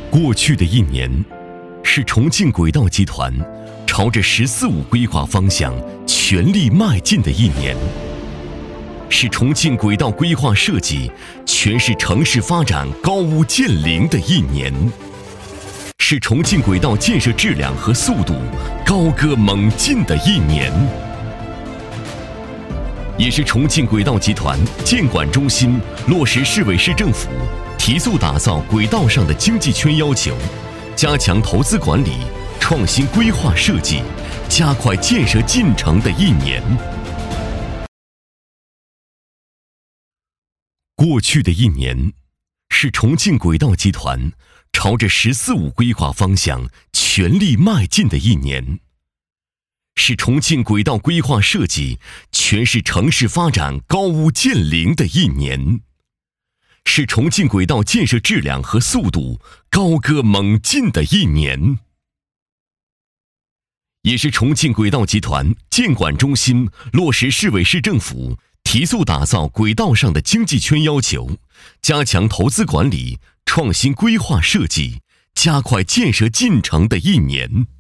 过去的一年，是重庆轨道集团朝着“十四五”规划方向全力迈进的一年，是重庆轨道规划设计全市城市发展高屋建瓴的一年，是重庆轨道建设质量和速度高歌猛进的一年，也是重庆轨道集团建管中心落实市委市政府提速打造轨道上的经济圈要求，加强投资管理、创新规划设计、加快建设进程的一年。过去的一年，是重庆轨道集团朝着“十四五”规划方向全力迈进的一年，是重庆轨道规划设计全市城市发展高屋建瓴的一年，是重庆轨道建设质量和速度高歌猛进的一年，也是重庆轨道集团建管中心落实市委市政府提速打造轨道上的经济圈要求，加强投资管理、创新规划设计、加快建设进程的一年。